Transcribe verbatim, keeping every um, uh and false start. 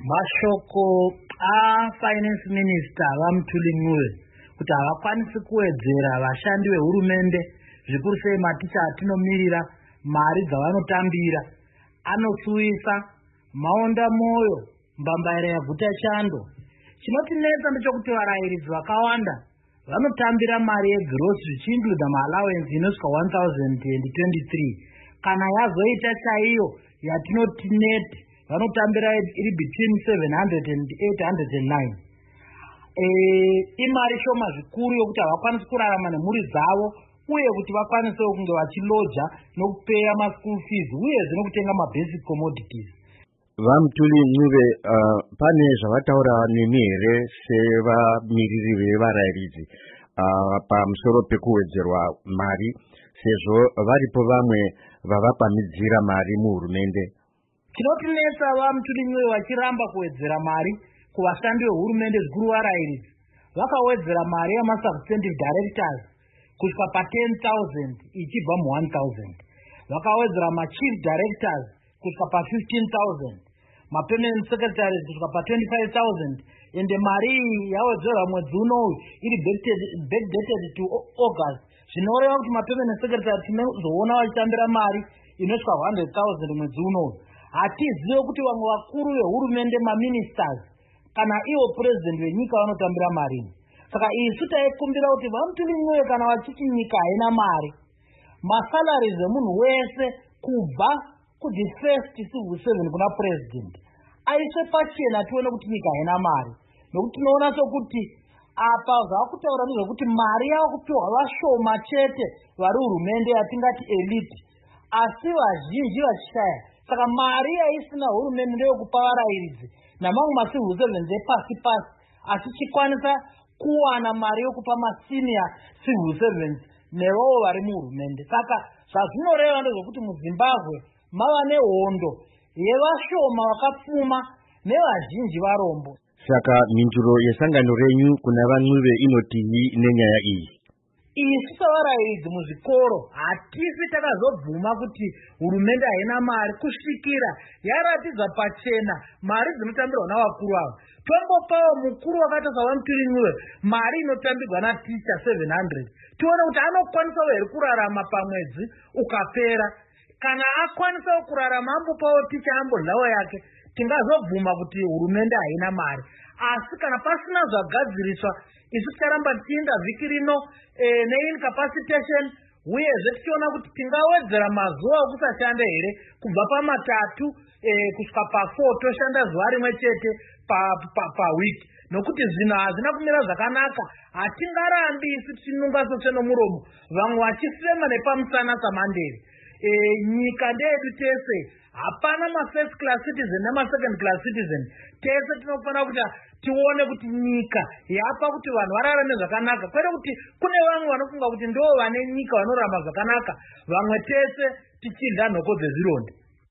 Mashoko a-Finance Minister vaMutuli Ncube kuti havakwanisi kuwedzera vashandi vehurumende zvikuru sei maticha atinomirira mari dzavanotambira anosuwisa maonda moyo mbambaira yaguta chando. Chinotinetsa ndechekuti varayiridzi vakawanda vanotambira mari yegross zvichiincluda maallowance inosvika one thousand twenty-three kana yazoita chaiyo yatinoti net vanotambira iri between seven hundred and eight hundred nine. Eh, imari shoma zvikuru yokuti havakwanisi kurarama nemhuri dzavo uye kuti vakwanisewo kunge vachiloja nokupeya maschool fees uyezve nokutenga mabasic commodities. VaMutuli Ncube, uh, pane zvavataura nemi here sevamiriri vevarayiridzi uh, pamusoro pekuwedzerwa mari sezvo varipo vamwe vavapamidzira mari muhurumende? Chinotinetsa vaMutuli Ncube vachiramba kuwedzera mari kuvashandi vehurumende zvikuru varayiridzi vakawedzera mari yamasubstantive directors kusvika pa-ten thousand ichibva mu-one thousand. Vakawedzera machief directors kusvika pa-fifteen thousand, mapermanent secretaries kusvika pa-twenty-five thousand, ende mari iyi yawedzerwa mwedzi unowu iri backdated to August. Zvinoreva kuti mapermanent secretary tinozoona vachitambira mari inosvika one hundred thousand mwedzi unowu. Hatizive kuti vamwe vakuru vehurumende maministers kana ivo president venyika vanotambira mari. Saka isu taikumbira kuti vaMutuli Ncube kana vachiti nyika haina mari, masalaries emunhu wese kubva kudi first civil seven kuna president aise pachena tione kuti nyika haina mari. Nokuti tinoona sokuti apa zvakutaura nezvekuti mari yava kupiwa vashoma chete vari hurumende yatingati elite, asi vazhinji vachishaya. Saka mari yaisina hurumende ndeyokupa varayiridzi namamwe macivil servants epasi pasi, asi chikwanisa kuwana mari yokupa masenior civil servants nevowo vari muhurumende. Saka zvazvinoreva ndezvekuti muZimbabwe mava nehondo yevashoma vakapfuma nevazhinji varombo. Saka mhinduro yesangano renyu kuna vaNcube inotii nenyaya iyi? Isu sevarayiridzi muzvikoro hatisi takazobvuma kuti hurumende haina mari kusvikira yaratidza pachena mari dzinotambirwa navakuru ava. Tombopawo mukuru wakaita saVaMutuli Ncube mari inotambirwa naticha seven hundred, tione kuti anokwanisawo here kurarama pamwedzi ukapera. Kana akwanisawo kurarama ambopawo ticha ambodlawo yake, tingazobvuma kuti hurumende haina mari. Asi kana pasina zvagadziriswa, isu ticharamba tichiinda vhiki rino e, neincapacitation uyezve tichiona kuti tingawedzera mazuva okusashanda here kubva pamatatu e, kusvika pa-four toshanda zuva rimwe chete pawiki pa, pa, pa nokuti zvinhu hazvina kumira zvakanaka. Hatingarambi isu tichinunga sose nomuromo vamwe vachifema nepamusana samanderi. E, nyika ndeyedu tese, hapana ma-first class citizen nama-second class citizen. Tese tinofanira kuti tione kuti nyika yapa kuti vanhu vararame zvakanaka, kwete kuti kune vamwe vanofunga kuti ndo vane nyika vanorarama zvakanaka, vamwe tese tichidya nhoko dzezvironda.